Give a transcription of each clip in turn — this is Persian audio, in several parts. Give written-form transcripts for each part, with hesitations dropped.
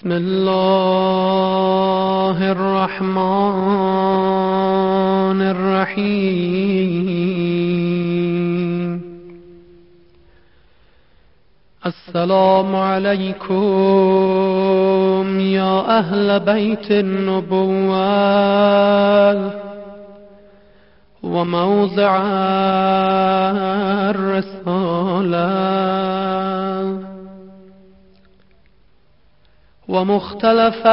بسم الله الرحمن الرحيم. السلام عليكم يا أهل بيت النبوة وموضع الرسالة ومختلف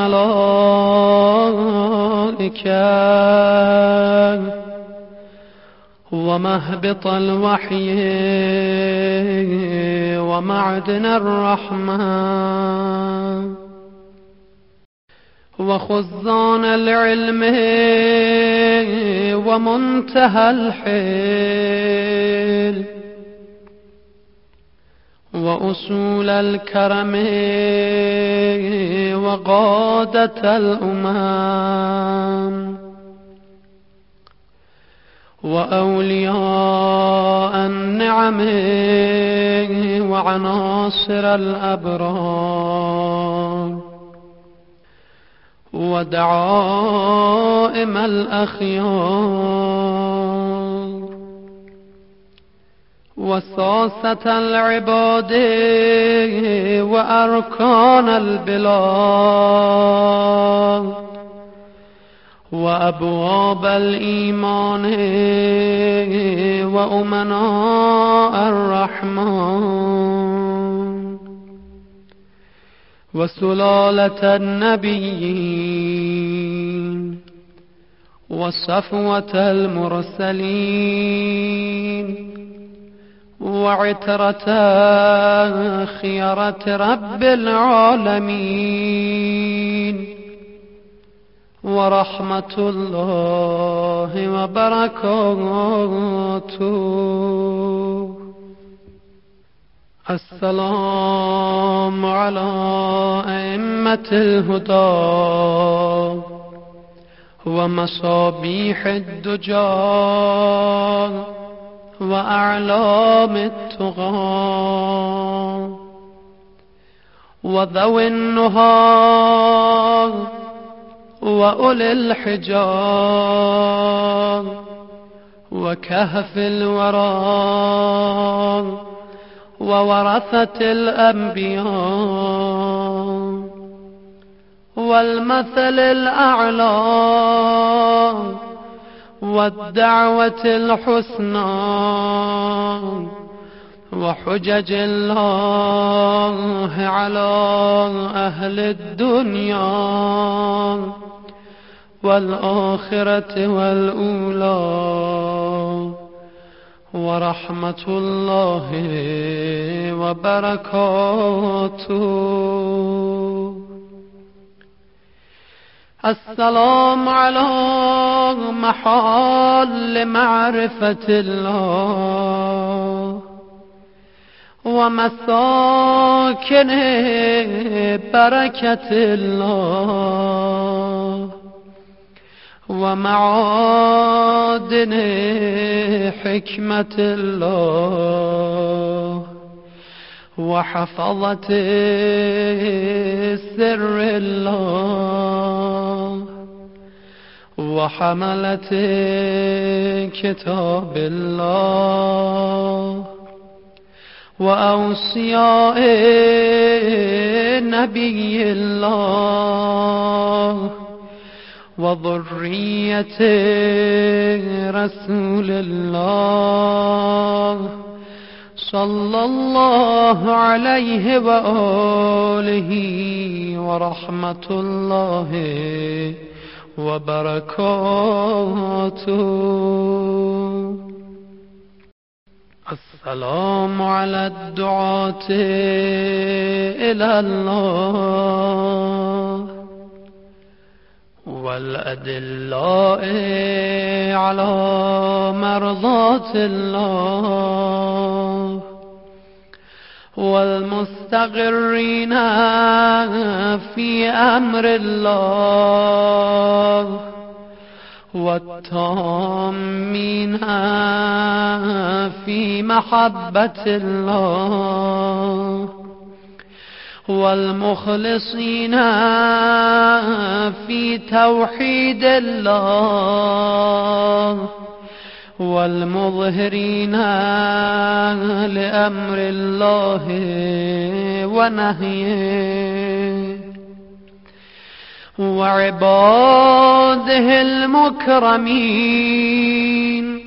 الملائكة ومهبط الوحي ومعدن الرحمة وخزان العلم ومنتهى الحيل وأصول الكرم وقادة الأمم وأولياء النعم وعناصر الأبرار ودعائم الأخيار وساسة العباد وأركان البلاد وأبواب الإيمان وأمناء الرحمن وسلالة النبيين وصفوة المرسلين وعترة خيرة رب العالمين ورحمة الله وبركاته. السلام على أئمة الهدى ومصابيح الدجى وأعلام التقى وذوي النهى وأولي الحجى وكهف الورى وورثة الأنبياء والمثل الأعلى والدعوة الحسنى وحجج الله على أهل الدنيا والآخرة والأولى ورحمة الله وبركاته. السلام على محال معرفة الله ومساكن بركة الله ومعادن حكمة الله وحفظة سر الله وحملة كتاب الله وأوصياء نبي الله وذرية رسول الله صلى الله عليه وآله ورحمة الله وبركاته. السلام على الدعاة إلى الله والأدلاء على مرضاة الله والمستقرين في أمر الله والتامين في محبة الله والمخلصين في توحيد الله والمظهرين لأمر الله ونهيه وعباده المكرمين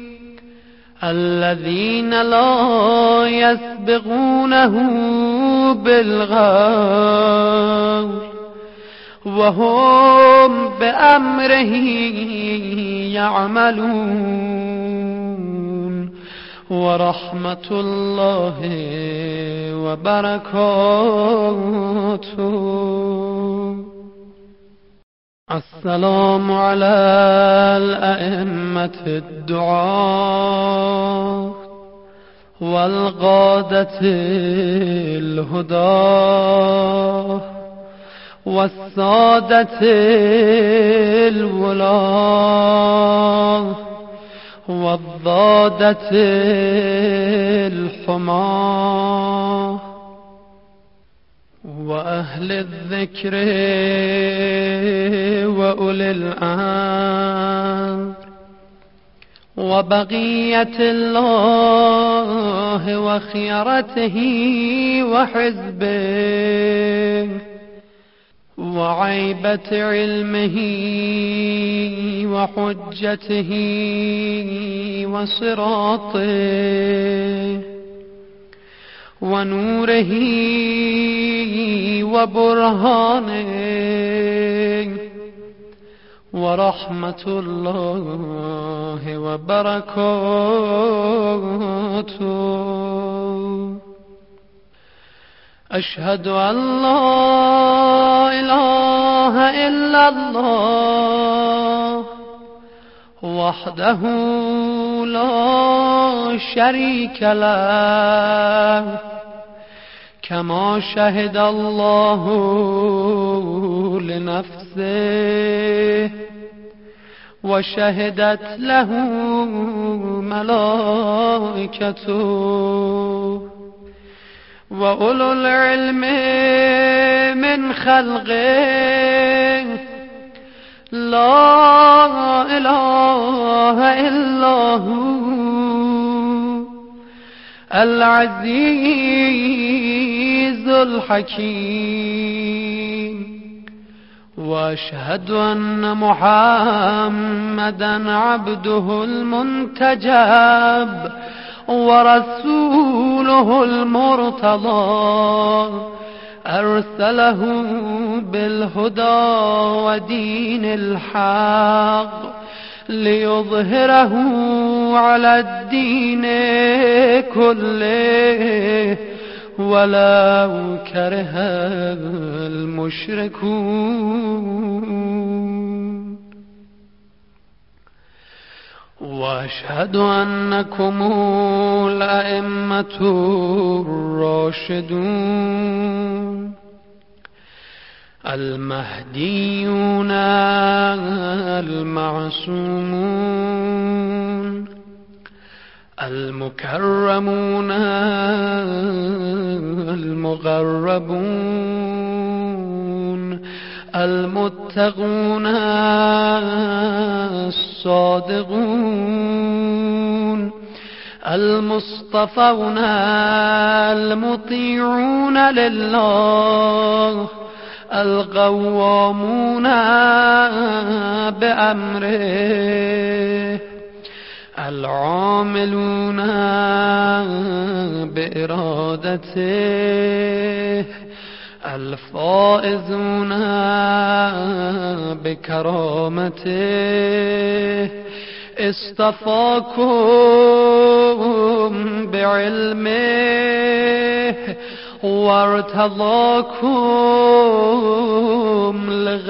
الذين لا يسبقونه بالغور وهم بأمره يعملون ورحمة الله وبركاته. السلام على الأئمة الدعاة والقادة الهدى والسادة الولاة والضادة الحماة وأهل الذكر وأولي الأمر وبقية الله وخيرته وحزبه وعيبة علمه وحجته وصراطه ونوره وبرهانه ورحمة الله وبركاته. أشهد أن لا إله إلا الله وحده لا شريك له كما شهد الله لنفسه وشهدت له ملائكته وأولو العلم من خلقه لا إله إلا هو العزيز الحكيم. وأشهد أن محمدًا عبده المنتجب ورسوله المرتضى أرسله بالهدى ودين الحق ليظهره على الدين كله ولو كره المشركون. وأشهد أنكم الأئمة الراشدون المهديون المعصومون المكرمون المقربون المتقون الصادقون المصطفون المطيعون لله القوامون بأمره العاملون بإرادته الفائزون بكرامته اصطفاكم بعلمه وارتضاكم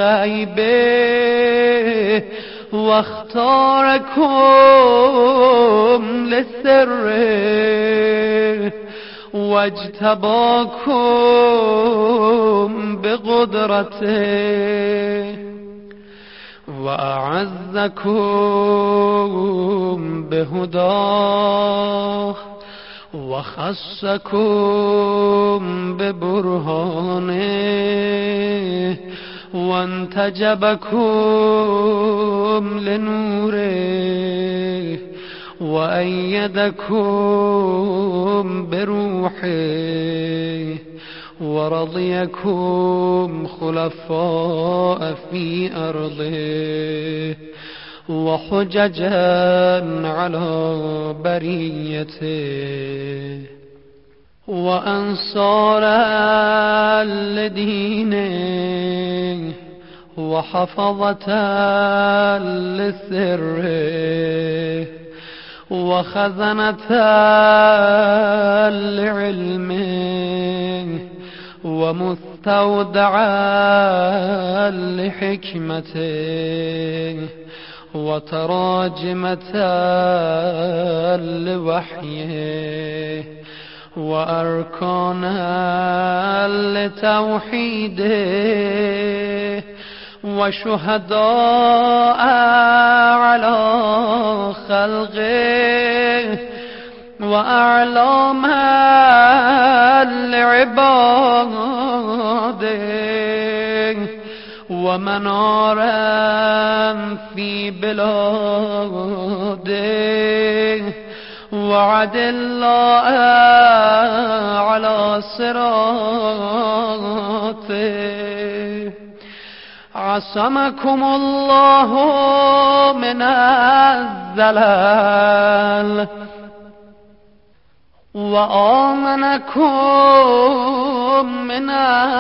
لغيبه واختاركم لسره واجتباكم بقدرته وأعزكم بهداه وخصكم ببرهانه وانتجبكم لنوره وأيدكم بروحه ورضيكم خلفاء في أرضه وحججا على بريته وأنصارا لدينه وحفظة لسره وخزنة لعلمه ومستودعا لحكمته وتراجمة لوحيه وأركانا لتوحيده وشهداء على خلقه وأعلاما لعباده ومنارا في بلاده وعدلا على صراطه عصمكم الله من الزلل وآمنكم من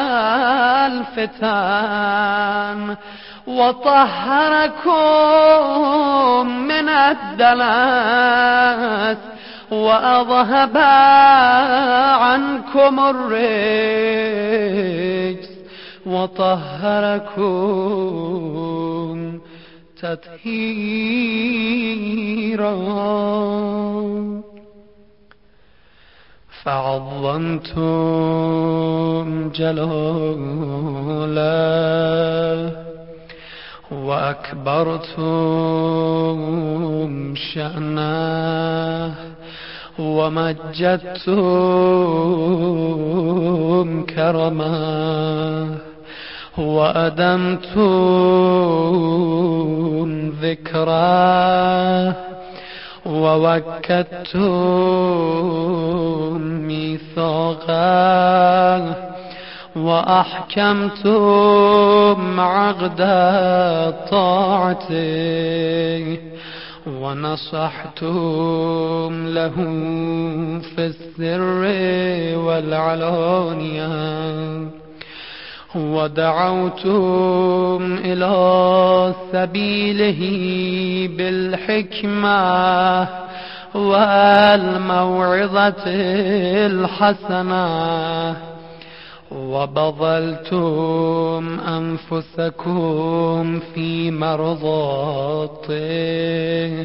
الفتن وطهركم من الدنس وأذهب عنكم الرجس وطهركم تطهيرا فعظمتم جلاله وأكبرتم شأنه ومجدتم كرمه وأدمتم ذكره ووكدتم ميثاقه وأحكمتم عقد طاعته ونصحتم له في السر والعلانية ودعوتم إلى سبيله بالحكمة والموعظة الحسنة وبذلتم أنفسكم في مرضاته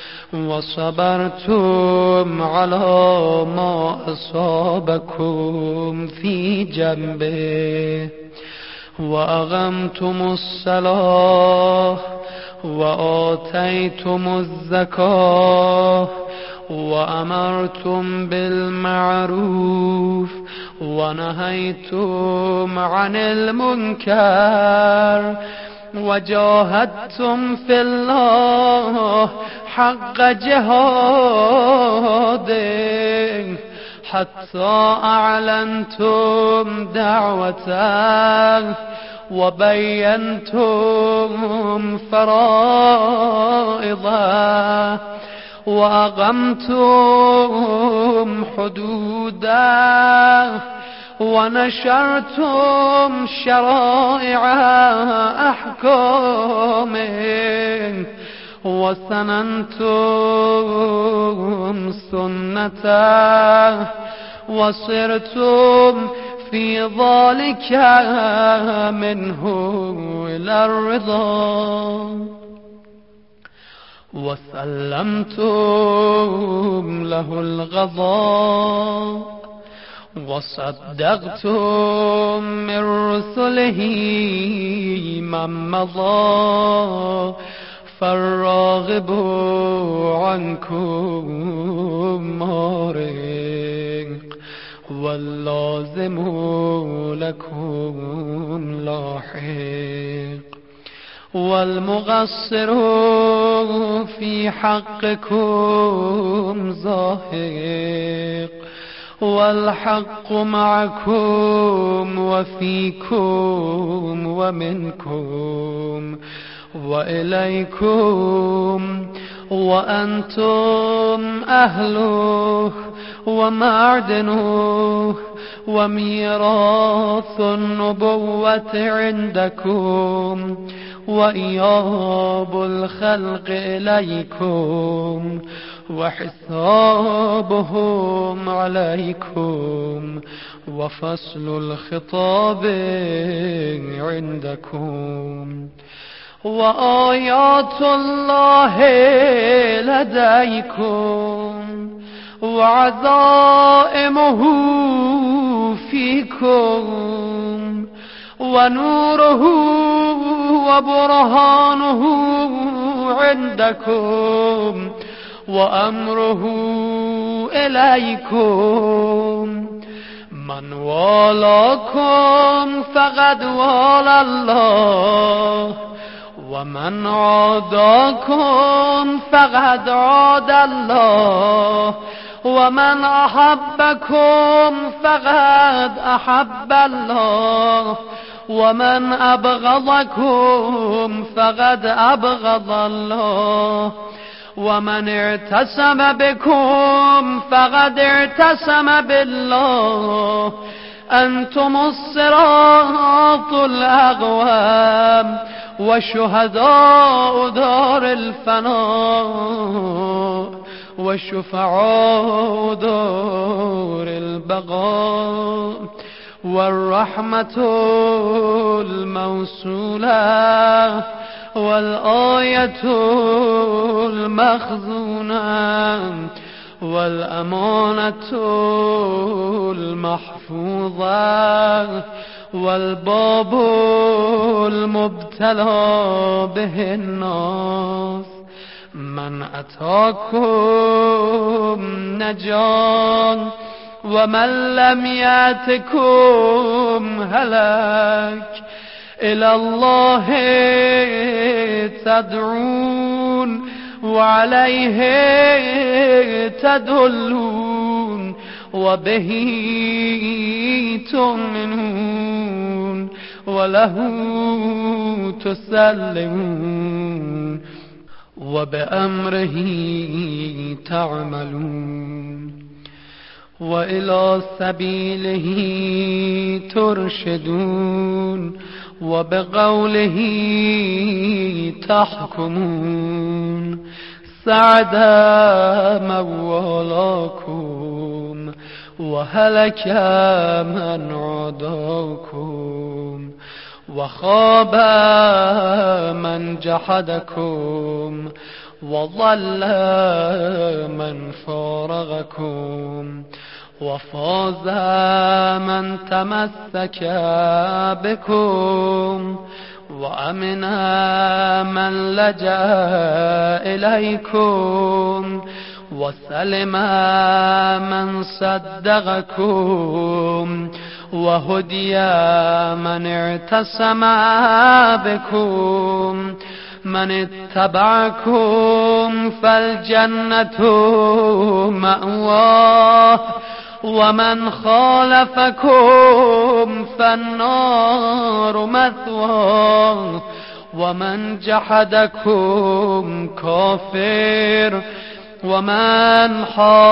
وصبرتم على ما أصابكم في جنبه وأقمتم الصلاة وآتيتم الزكاة وأمرتم بالمعروف ونهيتم عن المنكر وجاهدتم في الله حق جهاده حتى أعلنتم دعوته وبينتم فرائضه وأقمتم حدوده ونشرتم شرائع أحكامه وسننتم سنته وصرتم في ذلك منه إلى الرضا وسلمتم له الغضب وصدقتم من رسله من مضى فالراغب عنكم مارد واللازم لكم لاحق والمقصر في حقكم زاهق والحق معكم وفيكم ومنكم وإليكم وأنتم أهله ومعدنه وميراث النبوة عندكم وإياب الخلق إليكم وحسابهم عليكم وفصل الخطاب عندكم وآيات الله لديكم وعزائمه فيكم ونوره وبرهانه عندكم وأمره إليكم من والاكم فقد والى الله ومن عاداكم فقد عاد الله ومن أحبكم فقد أحب الله ومن أبغضكم فقد أبغض الله ومن اعتصم بكم فقد اعتصم بالله أنتم الصراط الأقوام وشهداء دار الفناء وشفعاء دار البقاء والرحمة الموصولة والآية المخزونة والأمانة المحفوظة والباب المبتلى به الناس من أتاكم نجا ومن لم يأتكم هلك إلى الله تدعون وعليه تدلون وبه تؤمنون وله تسلمون وبأمره تعملون وإلى سبيله ترشدون وبقوله تحكمون سعد موالاكم وهلك من عاداكم وخاب من جحدكم وضل من فارقكم وفاز من تمسك بكم وأمن من لجأ إليكم وسلم من صدقكم وهدي من اعتصم بكم من اتبعكم فالجنة مأواه ومن خالفكم فالنار مثواه ومن جحدكم كافر ومن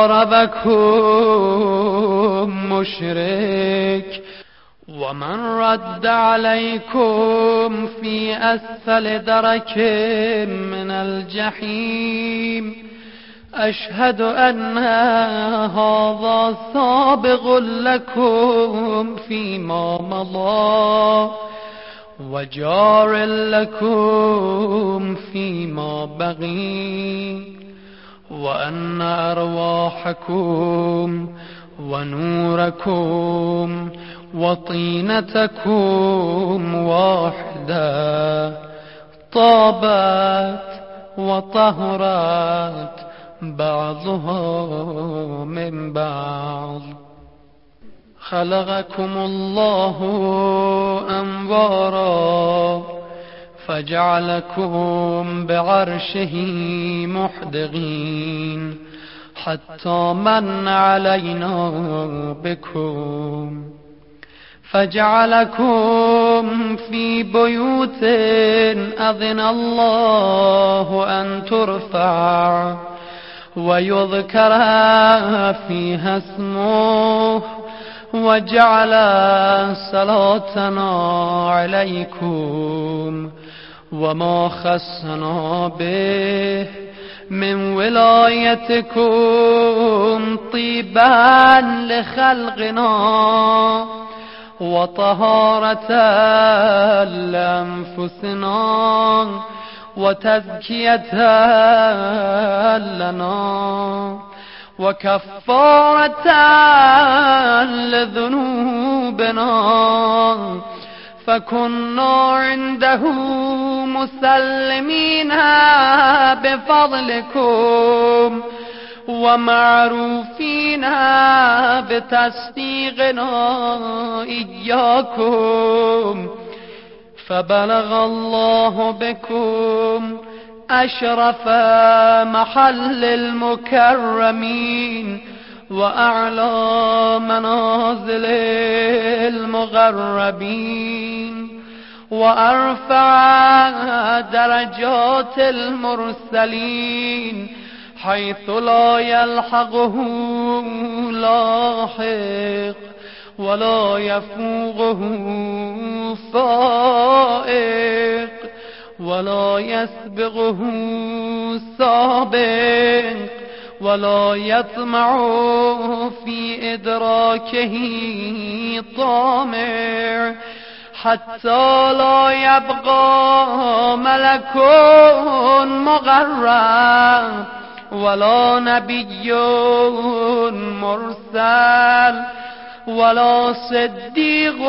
حاربكم مشرك ومن رد عليكم في أسفل درك من الجحيم أشهد أن هذا سابق لكم فيما مضى وجار لكم فيما بقي وأن أرواحكم ونوركم وطينتكم واحدة طابت وطهرت بعضها من بعض. خلقكم الله أنوارا فجعلكم بعرشه محدقين حتى من علينا بكم فجعلكم في بيوت أذن الله أن ترفع ويذكر فيها اسمه وجعل صلاتنا عليكم وما خصنا به من ولايتكم طيبا لخلقنا وطهارة لأنفسنا وتزكية لنا وكفارة لذنوبنا فكنا عنده مسلمين بفضلكم ومعروفين بتصديقنا إياكم فبلغ الله بكم أشرف محل المكرمين وأعلى منازل المغربين وأرفع درجات المرسلين حيث لا يلحقه لاحق ولا يفوقه فائق ولا يسبقه سابق ولا يطمع في إدراكه طامع حتى لا يبقى ملك مقرب ولا نبي مرسل ولا صديق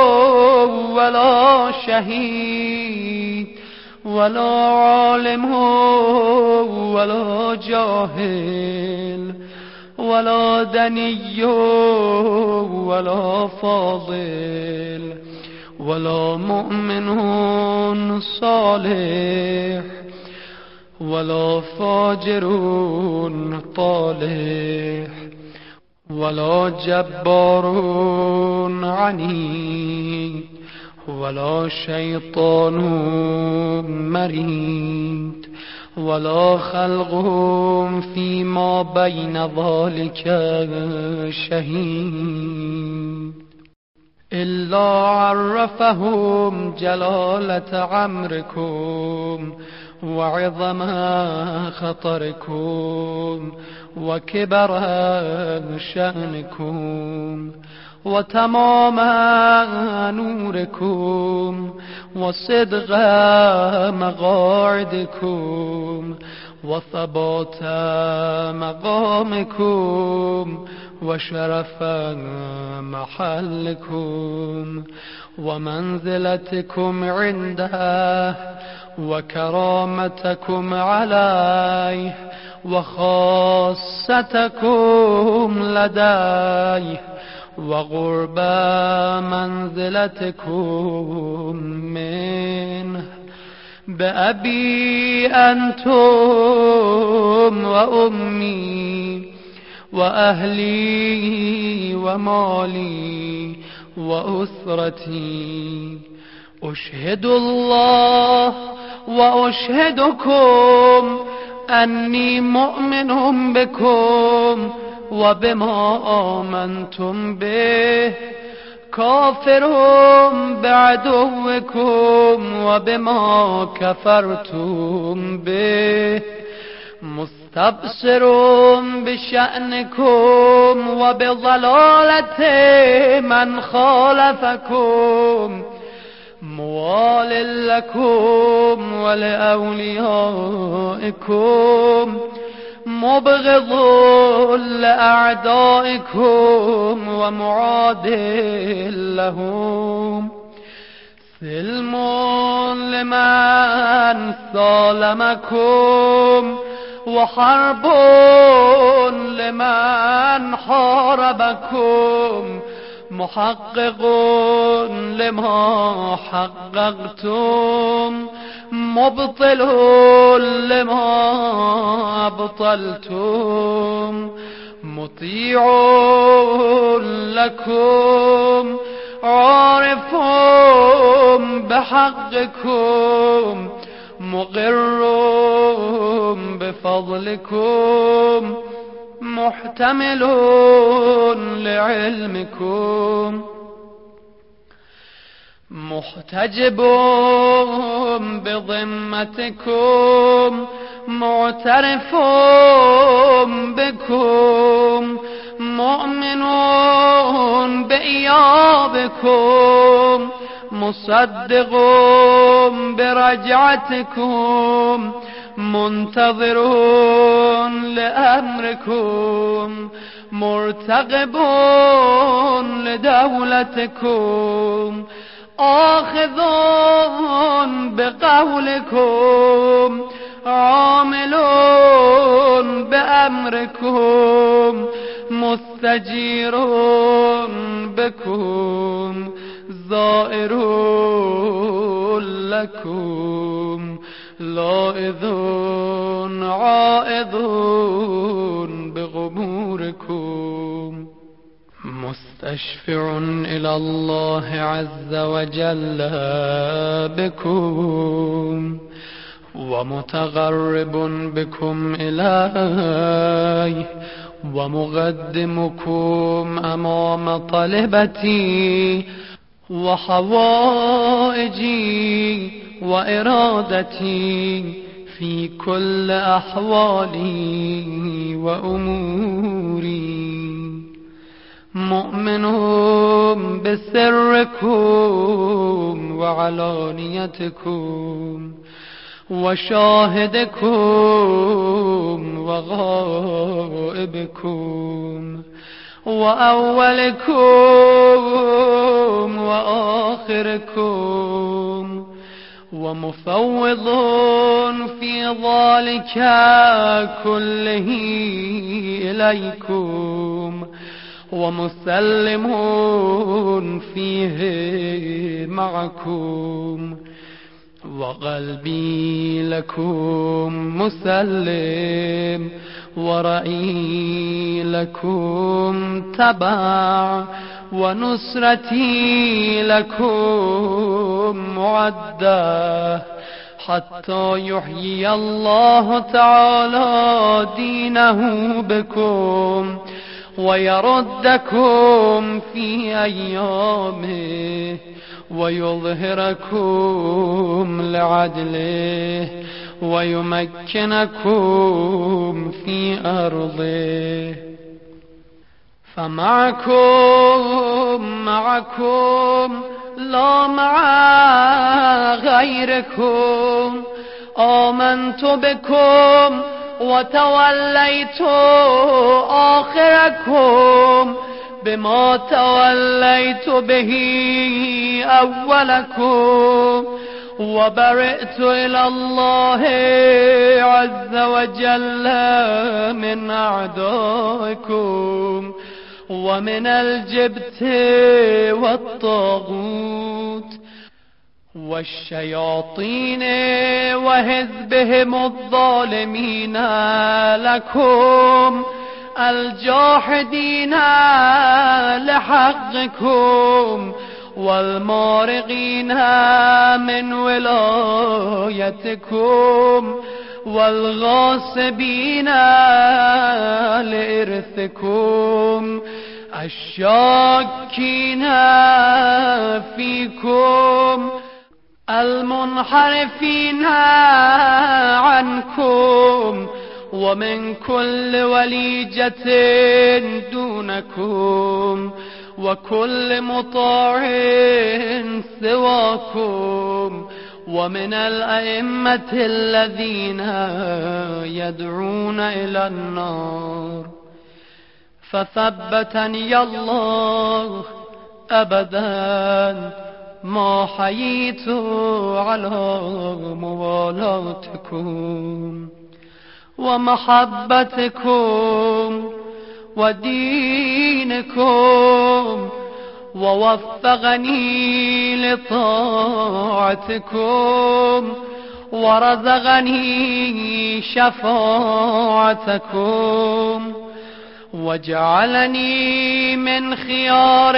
ولا شهيد ولا عالم ولا جاهل ولا دني ولا فاضل ولا مؤمن صالح ولا فاجر طالح ولا جبار عنيد ولا شيطان مريد ولا خلق فيما بين ذلك شهيد إلا عرفهم جلالة عمركم وعظم خطركم وكبر شأنكم وتمام نوركم وصدق مقاعدكم وثبات مقامكم وشرف محلكم ومنزلتكم عنده وكرامتكم عليه وخاصتكم لديه وقرب منزلتكم منه بأبي أنتم وأمي وأهلي ومالي وأسرتي أشهد الله وأشهدكم أني مؤمن بكم وبما آمنتم به كافر بعدوكم وبما كفرتم به مستبصر بشأنكم وبضلالة من خالفكم موال لكم ولأوليائكم مبغض لأعدائكم ومعاد لهم سلم لمن سالمكم وحرب لمن حاربكم محقق لما حققتم مبطل لما أبطلتم مطيع لكم عارف بحقكم مقر بفضلكم محتمل لعلمكم محتجب بضمتكم معترف بكم مؤمن بإيابكم مصدق برجعتكم منتظر لأمركم مرتقب لدولتكم آخذ بقولكم عامل بأمركم مستجير بكم زائر لكم لائذ عائذ بغموركم مستشفع إلى الله عز وجل بكم ومتغرب بكم إليه ومقدمكم أمام طلبتي وحوائجي وإرادتي في كل أحوالي وأموري مؤمن بسركم وعلانيتكم وشاهدكم وغائبكم وأولكم وآخركم ومفوض في ذلك كله إليكم ومسلم فيه معكم وقلبي لكم مسلم ورأيي لكم تبع ونصرتي لكم معدة حتى يحيي الله تعالى دينه بكم ويردكم في أيامه ويظهركم لعدله ويمكنكم في أرضه فمعكم لا مع غيركم آمنت بكم وتوليت آخركم بما توليت به أولكم وبرئت إلى الله عز وجل من أعدائكم ومن الجبت والطاغوت والشياطين وحزبهم الظالمين لكم الجاحدين لحقكم والمارقين من ولايتكم والغاصبين لإرثكم الشاكين فيكم المنحرفين عنكم ومن كل وليجة دونكم وكل مطاع سواكم ومن الأئمة الذين يدعون إلى النار فثبتني الله أبدا ما حييت على موالاتكم ومحبتكم ودينكم ووفقني لطاعتكم ورزقني شفاعتكم وجعلني من خيار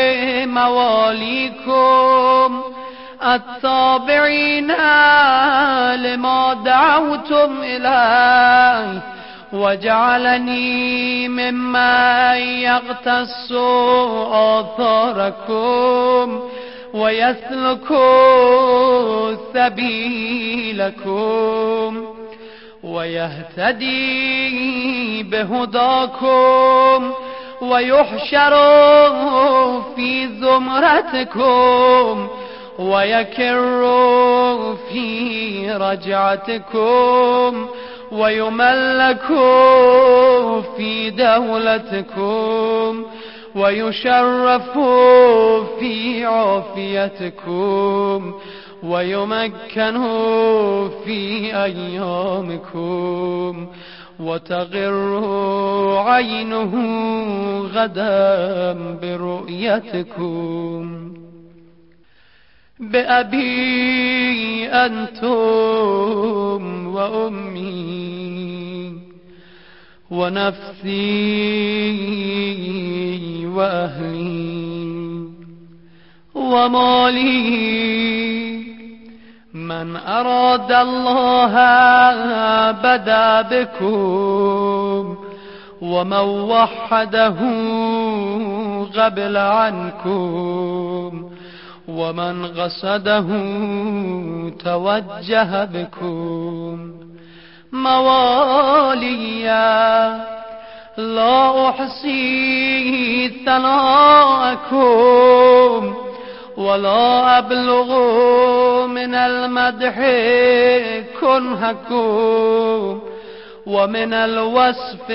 مواليكم التابعين لما دعوتم إليه وجعلني ممن يقتص آثاركم ويسلك سبيلكم ويهتدي بهداكم ويحشر في زمرتكم ويكر في رجعتكم ويملك في دولتكم ويشرف في عافيتكم ويمكن في أيامكم وتغر عينه غدا برؤيتكم بأبي أنتم وأمي ونفسي وأهلي ومالي من أراد الله بدا بكم ومن وحده قبل عنكم ومن قصده توجه بكم مواليا لا أحصي ثناءكم ولا أبلغ من المدح كنهكم ومن الوصف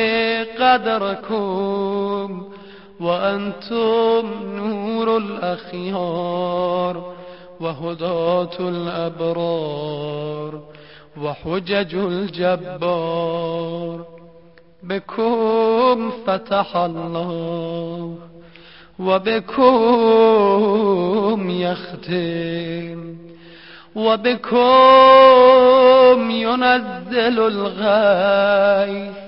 قدركم وأنتم نور الأخيار وهداة الأبرار وحجج الجبار بكم فتح الله وبكم يختم وبكم ينزل الغيث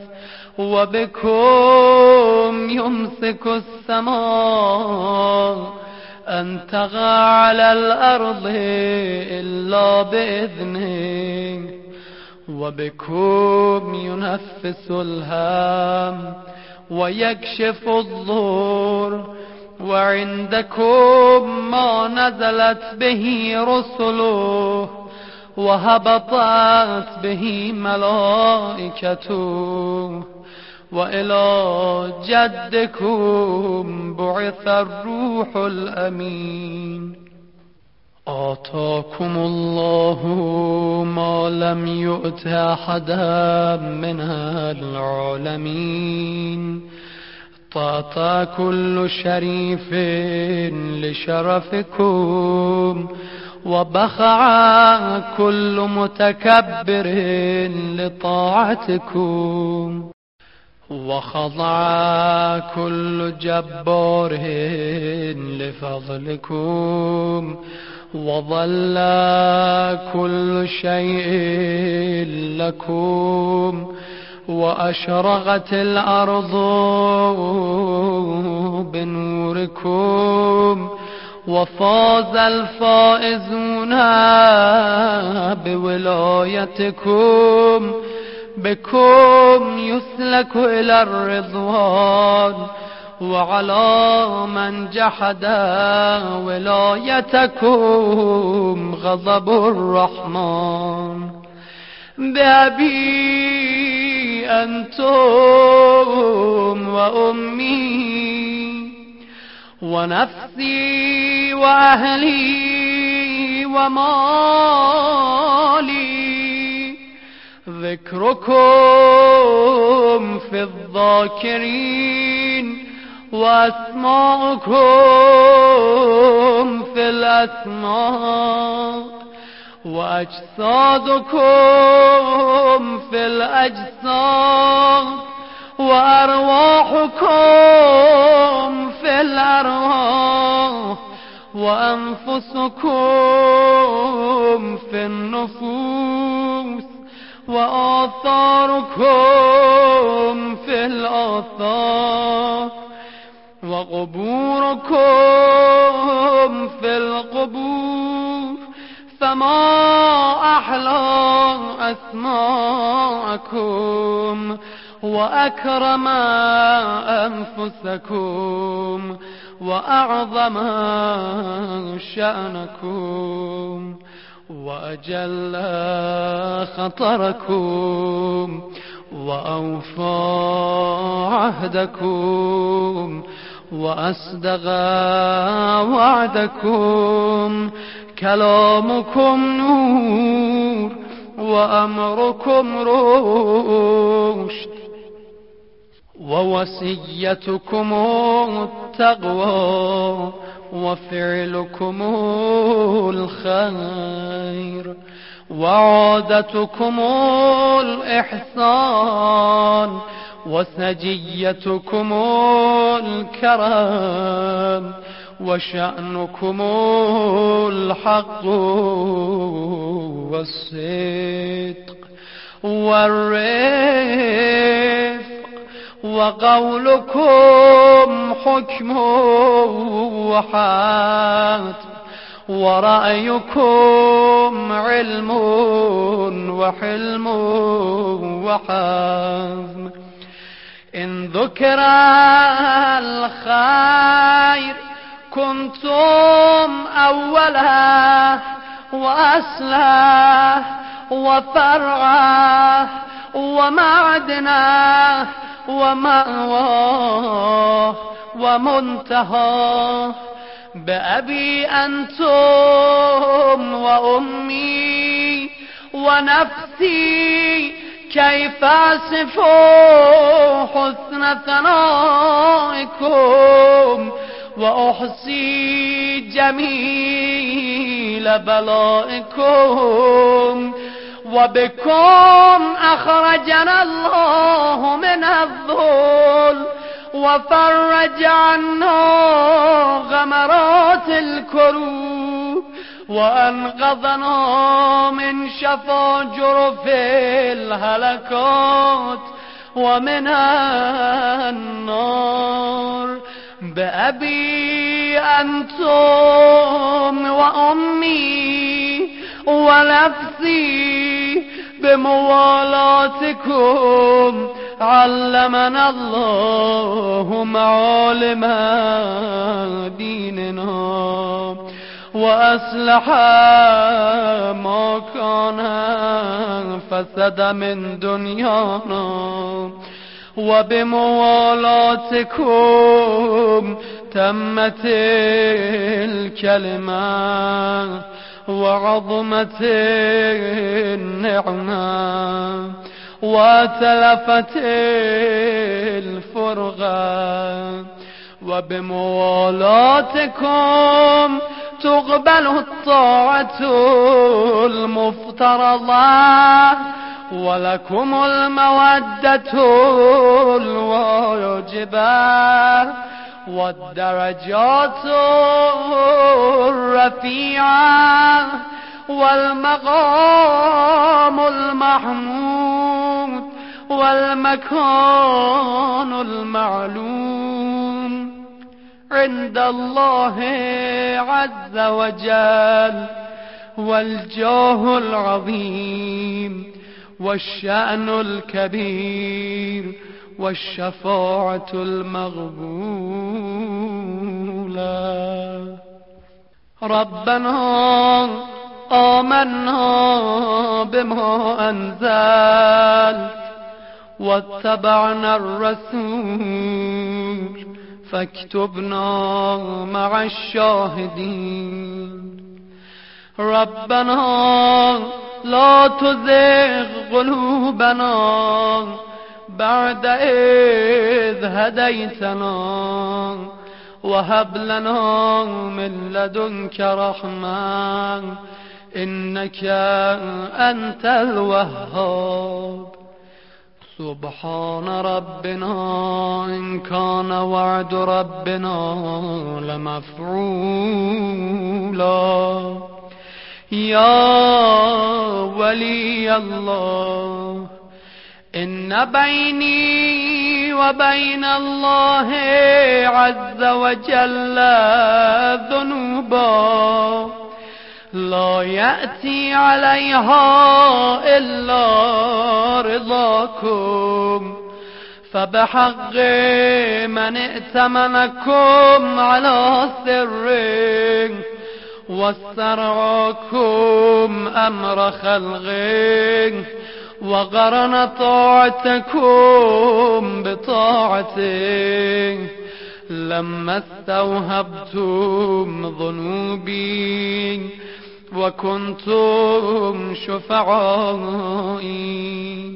وبكم يمسك السماء أن تقع على الأرض إلا بإذنه وبكم ينفس الهام ويكشف الضر وعندكم ما نزلت به رسله وهبطت به ملائكته وإلى جدكم بعث الروح الأمين آتاكم الله ما لم يؤت أحدا من العالمين طاطا كل شريف لشرفكم وبخع كل متكبر لطاعتكم وخضع كل جبار لفضلكم وظل كل شيء لكم وأشرقت الأرض بنوركم وفاز الفائزون بولايتكم بكم يسلك إلى الرضوان وعلى من جحد ولايتكم غضب الرحمن بأبي أنتم وأمي ونفسي وأهلي ومالي ذكركم في الذاكرين وأسماؤكم في الأسماء وأجسادكم في الأجساد وأرواحكم في الأرواح وأنفسكم في النفوس وآثاركم في الآثار وقبوركم في القبور. فما أحلى أسماءكم وأكرم أنفسكم وأعظم شأنكم وأجل خطركم وأوفى عهدكم وأصدق وعدكم. كلامكم نور وأمركم رشد ووصيتكم التقوى وفعلكم الخير وعادتكم الإحسان وسجيتكم الكرم وشأنكم الحق والصدق والرفق وقولكم حكم وحاتم ورأيكم علم وحلم وحزم. إن ذكر الخير كنتم أوله وأصله وفرعه ومعدنه ومأواه ومنتهاه. بأبي أنتم وأمي ونفسي كيف أصف حسن ثنائكم وأحصي جميل بلائكم. وبكم أخرجنا الله من الذل وفرج عنا غمرات الكروب وأنقذنا من شفا جرف الهلكات ومن النار. بأبي أنتم وأمي ونفسي بموالاتكم علمنا الله معالم ديننا وأصلح ما كان فسد من دنيانا. وبموالاتكم تمت الكلمة وعظمت النعمة وتلفت الفرقة. وبموالاتكم تقبل الطاعة المفترضة ولكم المودة الواجبة والدرجات الرفيعة والمقام المحمود والمكان المعلوم عند الله عز وجل والجاه العظيم والشأن الكبير والشفاعة المغبولة. ربنا آمنا بما أنزلت واتبعنا الرسول فاكتبنا مع الشاهدين. ربنا لا تزغ قلوبنا بعد إذ هديتنا وهب لنا من لدنك رحمة إنك أنت الوهاب. سبحان ربنا إن كان وعد ربنا لمفعولا يا ولي الله إن بيني وبين الله عز وجل ذنوبا لا يأتي عليها إلا رضاكم فبحق من ائتمنكم على سره واسترعاكم أمر خلقه وقرن طاعتكم بطاعته لما استوهبتم ذنوبي وكنتم شفعائي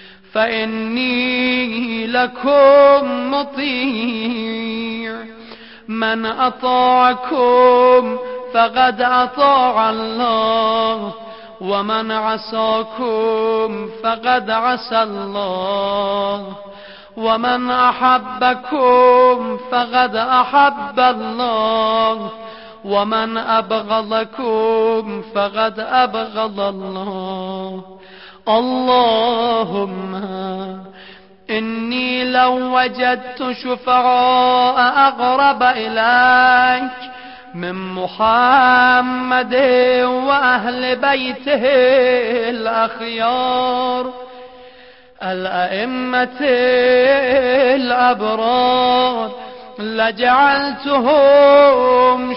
فإني لكم مطيع من أطاعكم فقد أطاع الله ومن عصاكم فقد عصى الله ومن أحبكم فقد أحب الله ومن أبغضكم فقد أبغض الله اللهم إني لو وجدت شفعاء أقرب إليك من محمد وأهل بيته الأخيار الأئمة الأبرار لجعلتهم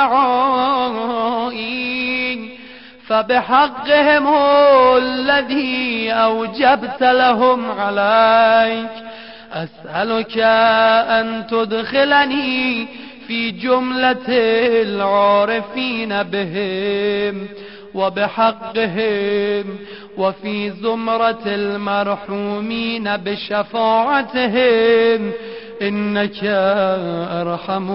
شفعائي فبحقهم الذي أوجبت لهم عليك أسألك أن تدخلني في جملة العارفين بهم وبحقهم وفي زمرة المرحومين بشفاعتهم إنك أرحم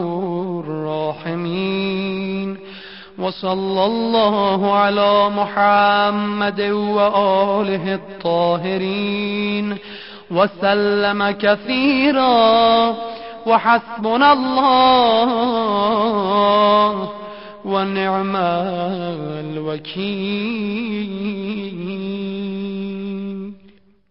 الراحمين وصلى الله على محمد وآله الطاهرين وسلم كثيرا وحسبنا الله ونعم الوكيل.